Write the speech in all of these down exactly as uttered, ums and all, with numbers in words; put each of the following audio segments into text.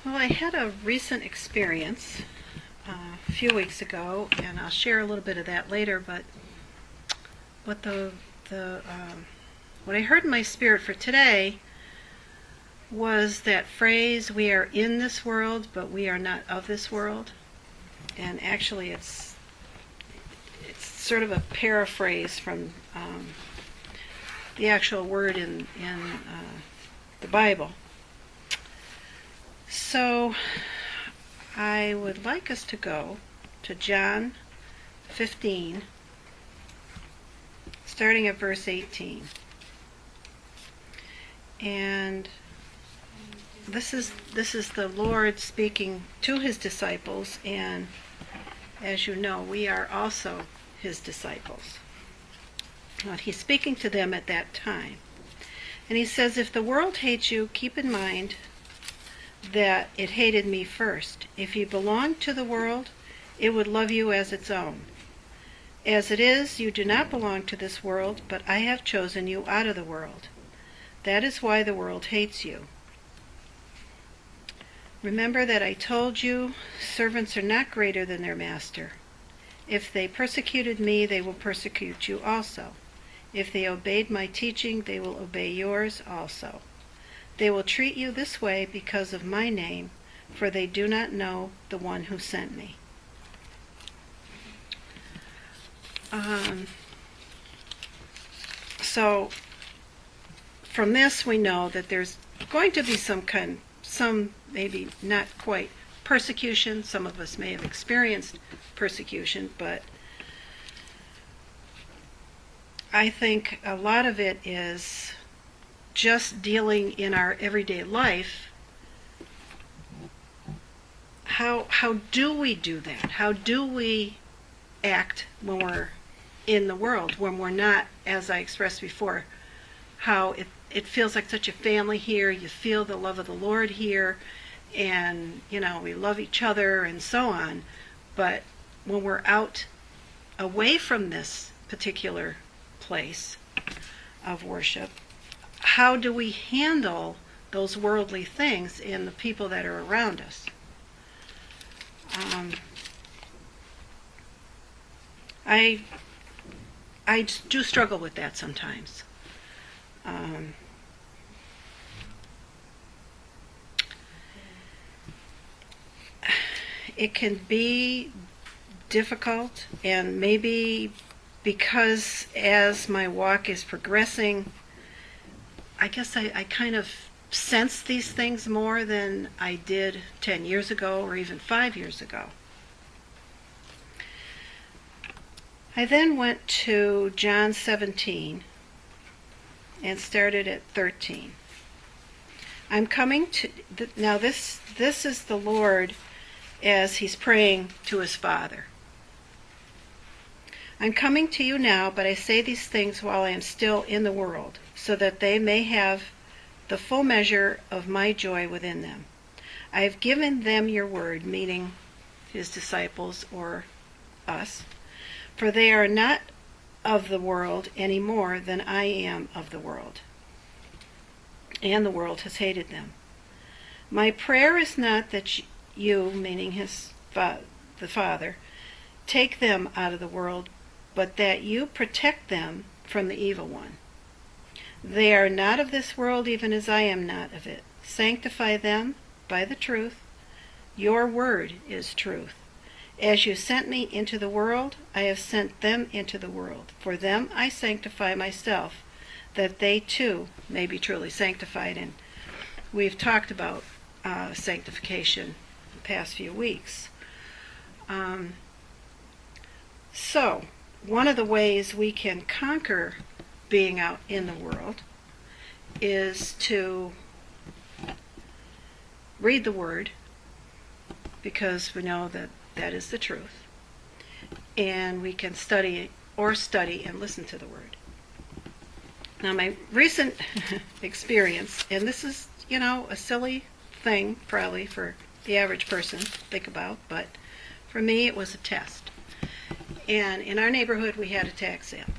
Well, I had a recent experience uh, a few weeks ago, and I'll share a little bit of that later. But what the the um, what I heard in my spirit for today was that phrase, "We are in this world, but we are not of this world." And actually, it's it's sort of a paraphrase from um, the actual word in in uh, the Bible. So I would like us to go to John fifteen, starting at verse eighteen. And this is this is the Lord speaking to his disciples, and as you know, we are also his disciples. But he's speaking to them at that time. And he says, "If the world hates you, keep in mind that it hated me first. If you belonged to the world, it would love you as its own. As it is, you do not belong to this world, but I have chosen you out of the world. That is why the world hates you. Remember that I told you, servants are not greater than their master. If they persecuted me, they will persecute you also. If they obeyed my teaching, they will obey yours also. They will treat you this way because of my name, for they do not know the one who sent me." Um, so, from this we know that there's going to be some kind, some maybe not quite persecution. Some of us may have experienced persecution, but I think a lot of it is just dealing in our everyday life. How how do we do that? How do we act when we're in the world, when we're not, as I expressed before, how it, it feels like such a family here, you feel the love of the Lord here, and, you know, we love each other and so on. But when we're out away from this particular place of worship, how do we handle those worldly things in the people that are around us? Um, I I do struggle with that sometimes. Um, it can be difficult, and maybe because as my walk is progressing, I guess I, I kind of sense these things more than I did ten years ago or even five years ago. I then went to John seventeen and started at thirteen. I'm coming to, th- now this, this is the Lord as he's praying to his Father. "I'm coming to you now, but I say these things while I am still in the world, so that they may have the full measure of my joy within them. I have given them your word," meaning his disciples or us, "for they are not of the world any more than I am of the world, and the world has hated them. My prayer is not that you," meaning his fa- the Father, "take them out of the world, but that you protect them from the evil one. They are not of this world, even as I am not of it. Sanctify them by the truth. Your word is truth. As you sent me into the world, I have sent them into the world. For them I sanctify myself, that they too may be truly sanctified." And we've talked about uh, sanctification the past few weeks. Um, so, one of the ways we can conquer being out in the world is to read the Word, because we know that that is the truth. And we can study or study and listen to the Word. Now, my recent experience, and this is, you know, a silly thing probably for the average person to think about, but for me it was a test. And in our neighborhood we had a tax sale.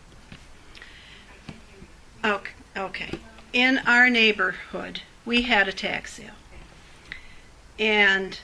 Okay, okay. In our neighborhood we had a tax sale. And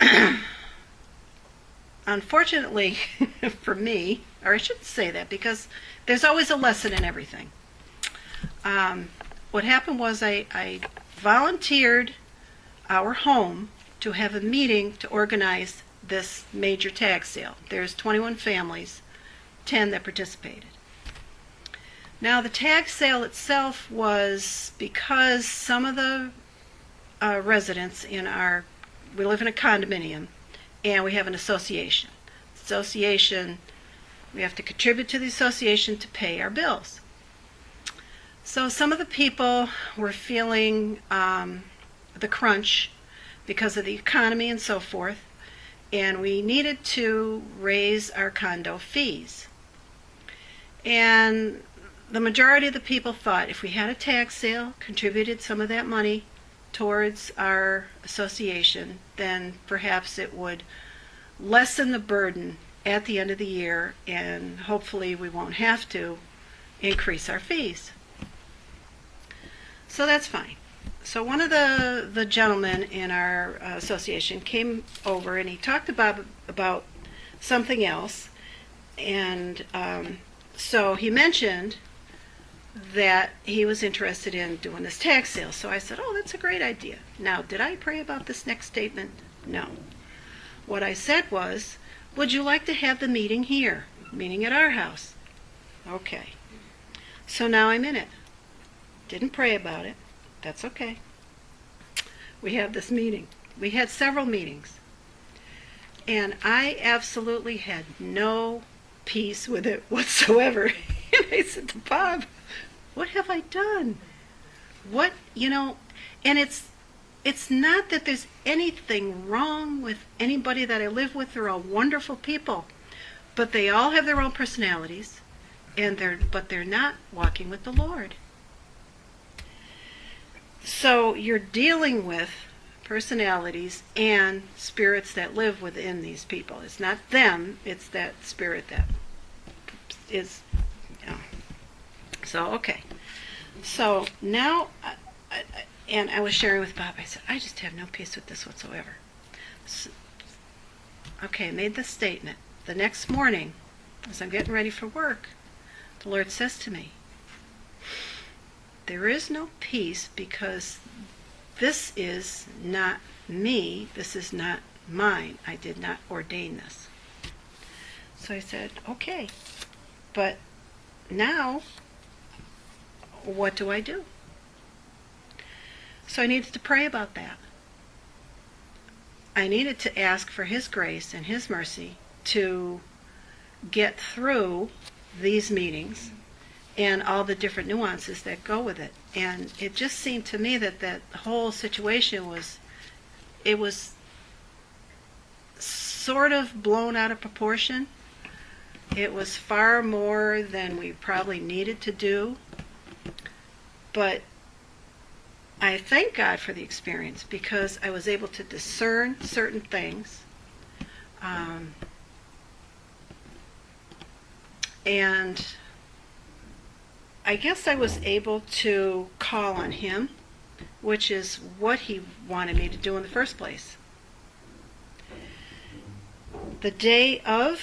unfortunately for me, or I shouldn't say that because there's always a lesson in everything. Um, what happened was I, I volunteered our home to have a meeting to organize this major tag sale. There's twenty-one families, ten that participated. Now the tag sale itself was because some of the uh, residents in our, we live in a condominium, and we have an association. Association, we have to contribute to the association to pay our bills. So some of the people were feeling um, the crunch because of the economy and so forth, and we needed to raise our condo fees. And the majority of the people thought if we had a tag sale, contributed some of that money towards our association, then perhaps it would lessen the burden at the end of the year, and hopefully we won't have to increase our fees. So that's fine. So one of the, the gentlemen in our uh, association came over and he talked about about something else, and um, so he mentioned that he was interested in doing this tax sale. So I said, oh, that's a great idea. Now, did I pray about this next statement? No. What I said was, would you like to have the meeting here, meeting at our house? Okay. So now I'm in it. Didn't pray about it. That's okay. We have this meeting. We had several meetings. And I absolutely had no peace with it whatsoever. And I said to Bob, what have I done? What, you know, and it's it's not that there's anything wrong with anybody that I live with. They're all wonderful people. But they all have their own personalities, and they're but they're not walking with the Lord. So you're dealing with personalities and spirits that live within these people. It's not them, it's that spirit that is, you know. So, okay. So now, I, I, and I was sharing with Bob, I said, I just have no peace with this whatsoever. So, okay, I made this statement. The next morning, as I'm getting ready for work, the Lord says to me, there is no peace because this is not me, this is not mine. I did not ordain this. So I said, okay, but now, what do I do? So I needed to pray about that. I needed to ask for His grace and His mercy to get through these meetings and all the different nuances that go with it. And it just seemed to me that that whole situation was, it was sort of blown out of proportion. It was far more than we probably needed to do. But I thank God for the experience because I was able to discern certain things. Um, and I guess I was able to call on Him, which is what He wanted me to do in the first place. The day of,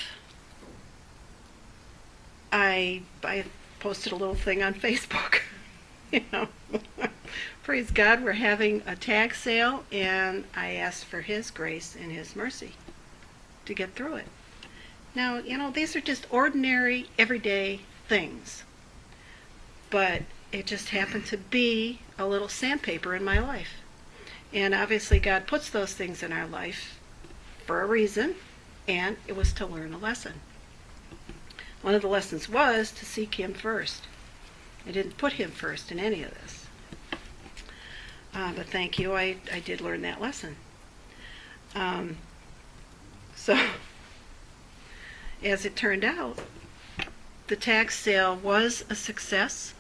I, I posted a little thing on Facebook. You know, praise God, we're having a tag sale, and I asked for His grace and His mercy to get through it. Now, you know, these are just ordinary, everyday things. But it just happened to be a little sandpaper in my life. And obviously God puts those things in our life for a reason, and it was to learn a lesson. One of the lessons was to seek Him first. I didn't put Him first in any of this. Uh, but thank you, I, I did learn that lesson. Um, so, as it turned out, the tax sale was a success.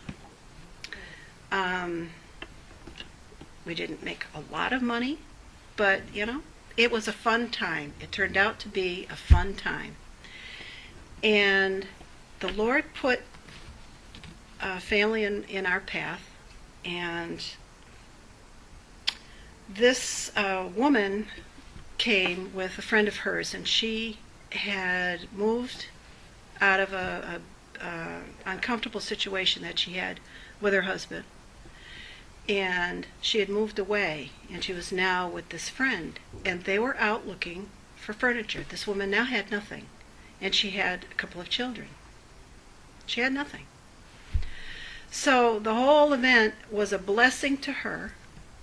Um, we didn't make a lot of money, but, you know, it was a fun time. It turned out to be a fun time. And the Lord put a family in, in our path, and this uh, woman came with a friend of hers, and she had moved out of a, a, a uncomfortable situation that she had with her husband, and she had moved away, and she was now with this friend, and they were out looking for furniture. This woman now had nothing, and she had a couple of children. She had nothing. So the whole event was a blessing to her.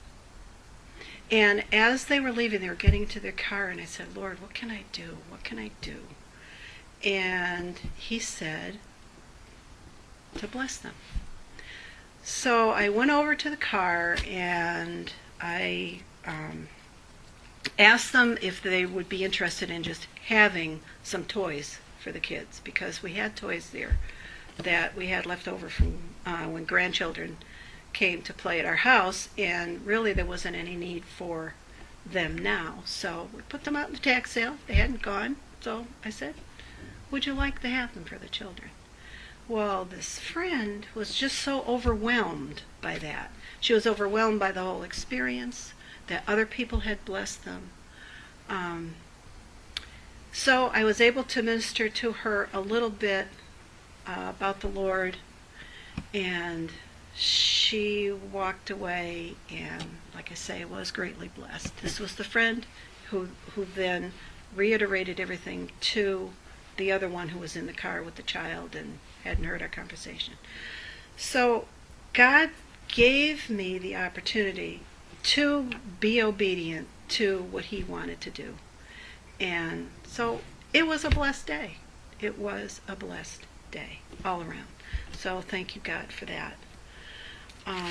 And as they were leaving, they were getting into their car, and I said, Lord, what can I do? What can I do? And he said to bless them. So I went over to the car, and I um, asked them if they would be interested in just having some toys for the kids, because we had toys there that we had left over from uh, when grandchildren came to play at our house, and really there wasn't any need for them now. So we put them out in the tax sale. They hadn't gone. So I said, would you like to have them for the children? Well, this friend was just so overwhelmed by that. She was overwhelmed by the whole experience, that other people had blessed them. Um, so I was able to minister to her a little bit uh, about the Lord, and she walked away, and like I say, was greatly blessed. This was the friend who who then reiterated everything to the other one who was in the car with the child and hadn't heard our conversation. So God gave me the opportunity to be obedient to what he wanted to do. And so it was a blessed day. It was a blessed day all around. So thank you, God, for that. Um,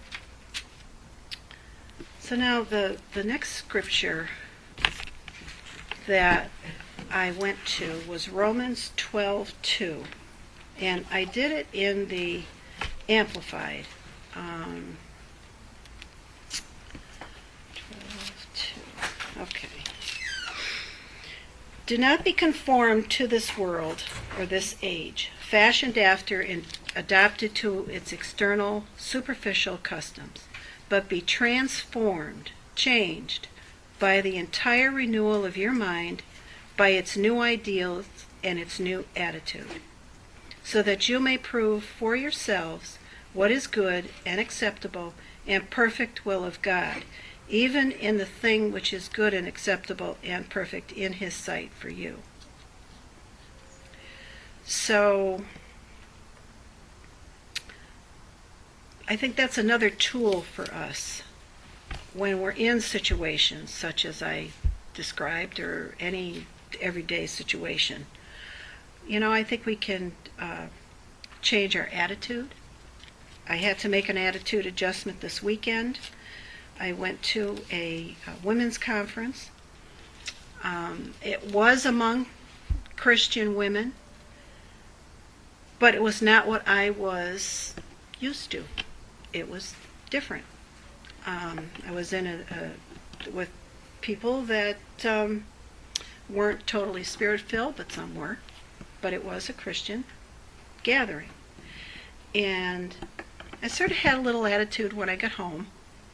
so now the, the next scripture that I went to was Romans twelve two. And I did it in the Amplified. Um, twelve two. Okay. Do not be conformed to this world or this age, fashioned after and adapted to its external, superficial customs, but be transformed, changed, by the entire renewal of your mind, by its new ideals and its new attitude, so that you may prove for yourselves what is good and acceptable and perfect will of God, even in the thing which is good and acceptable and perfect in his sight for you. So I think that's another tool for us when we're in situations such as I described, or any everyday situation. You know, I think we can uh, change our attitude. I had to make an attitude adjustment this weekend. I went to a, a women's conference. Um, it was among Christian women, but it was not what I was used to. It was different. Um, I was in a, a with people that um, weren't totally spirit-filled, but some were. But it was a Christian gathering. And I sort of had a little attitude when I got home.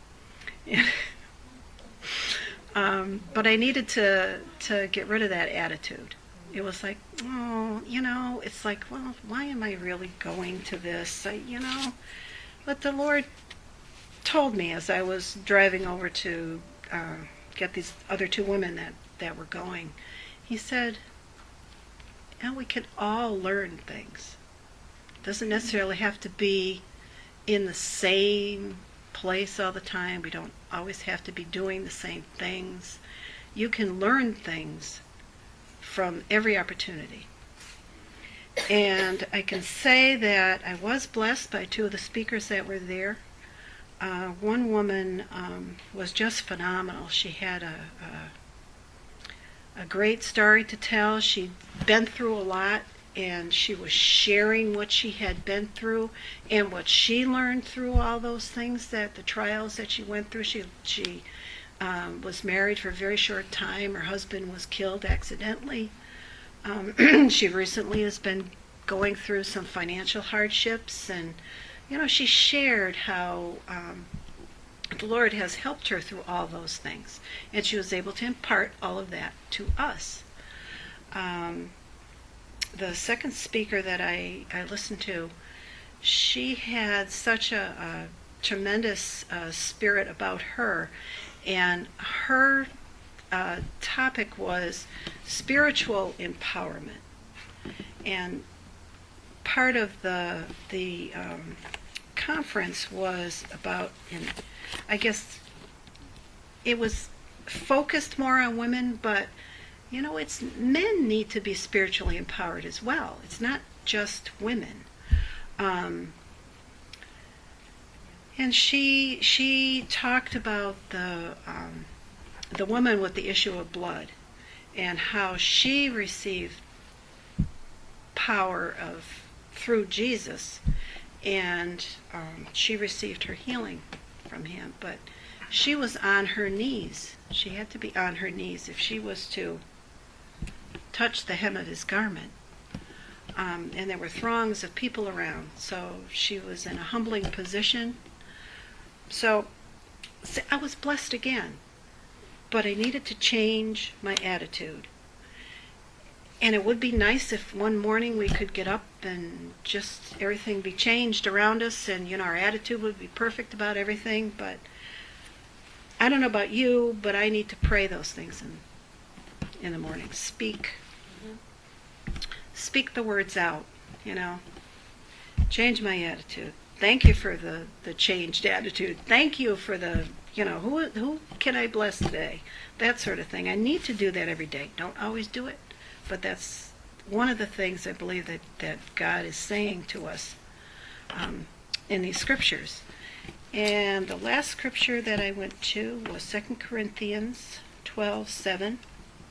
um, but I needed to, to get rid of that attitude. It was like, oh, you know, it's like, well, why am I really going to this? I, you know, but the Lord told me as I was driving over to uh, get these other two women that, that were going, he said, and we can all learn things. It doesn't necessarily have to be in the same place all the time. We don't always have to be doing the same things. You can learn things from every opportunity. And I can say that I was blessed by two of the speakers that were there. Uh, one woman um, was just phenomenal. She had a, a, a great story to tell. She'd been through a lot, and she was sharing what she had been through and what she learned through all those things, that the trials that she went through. She she um, was married for a very short time. Her husband was killed accidentally. Um, she recently has been going through some financial hardships, and you know, she shared how um, the Lord has helped her through all those things, and she was able to impart all of that to us. Um, the second speaker that I, I listened to, she had such a, a tremendous uh, spirit about her, and her uh, topic was spiritual empowerment. And part of the the um, conference was about, and I guess it was focused more on women, but you know, it's men need to be spiritually empowered as well. It's not just women. Um, and she she talked about the um, the woman with the issue of blood and how she received power of through Jesus, and um, she received her healing from him. But she was on her knees. She had to be on her knees if she was to touch the hem of his garment. Um, and there were throngs of people around, so she was in a humbling position. So, so I was blessed again, but I needed to change my attitude. And it would be nice if one morning we could get up and just everything be changed around us, and you know, our attitude would be perfect about everything. But I don't know about you, but I need to pray those things in in the morning. Speak, mm-hmm. speak the words out. You know, change my attitude. Thank you for the the changed attitude. Thank you for the, you know, who who can I bless today? That sort of thing. I need to do that every day. Don't always do it. But that's one of the things I believe that, that God is saying to us um, in these scriptures. And the last scripture that I went to was Second Corinthians twelve seven.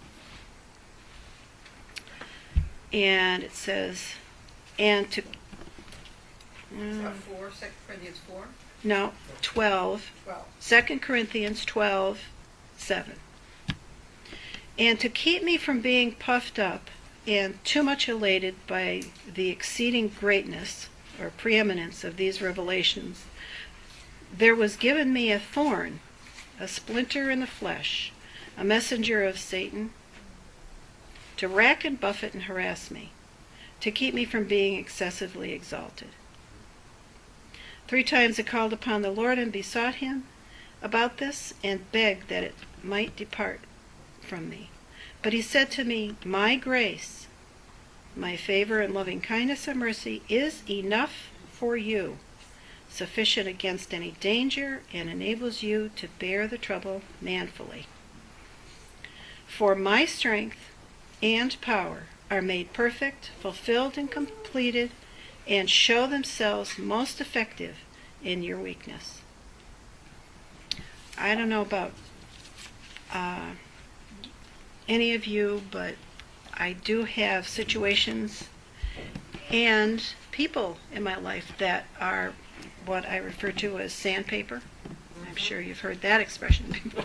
And it says, and to... Is that four? Second Corinthians four? No, twelve. twelve. Second Corinthians twelve seven. And to keep me from being puffed up and too much elated by the exceeding greatness or preeminence of these revelations, there was given me a thorn, a splinter in the flesh, a messenger of Satan, to rack and buffet and harass me, to keep me from being excessively exalted. Three times I called upon the Lord and besought him about this and begged that it might depart from me. But he said to me, my grace, my favor and loving kindness and mercy is enough for you, sufficient against any danger, and enables you to bear the trouble manfully. For my strength and power are made perfect, fulfilled and completed, and show themselves most effective in your weakness. I don't know about uh, any of you, but I do have situations and people in my life that are what I refer to as sandpaper. I'm sure you've heard that expression before.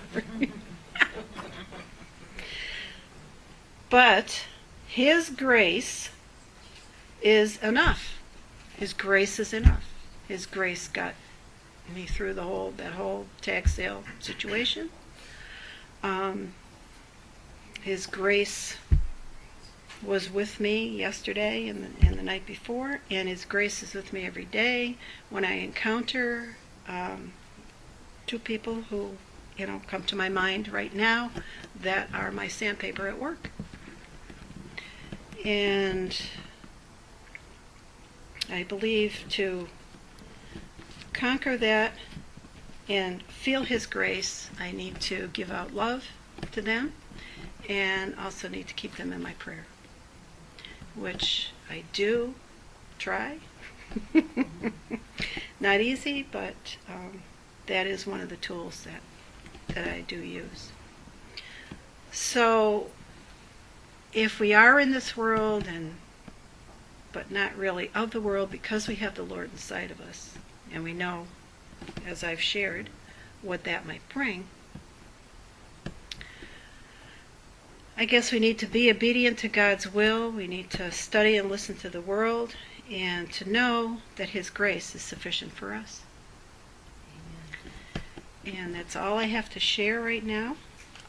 But his grace is enough. His grace is enough. His grace got me through the whole that whole tag sale situation. Um, his grace was with me yesterday and the, and the night before, and his grace is with me every day when I encounter um, two people who, you know, come to my mind right now that are my sandpaper at work. And I believe to conquer that and feel his grace, I need to give out love to them and also need to keep them in my prayer, which I do try. Not easy, but um, that is one of the tools that, that I do use. So if we are in this world, and but not really of the world, because we have the Lord inside of us, and we know, as I've shared, what that might bring, I guess we need to be obedient to God's will. We need to study and listen to the world, and to know that his grace is sufficient for us. And that's all I have to share right now.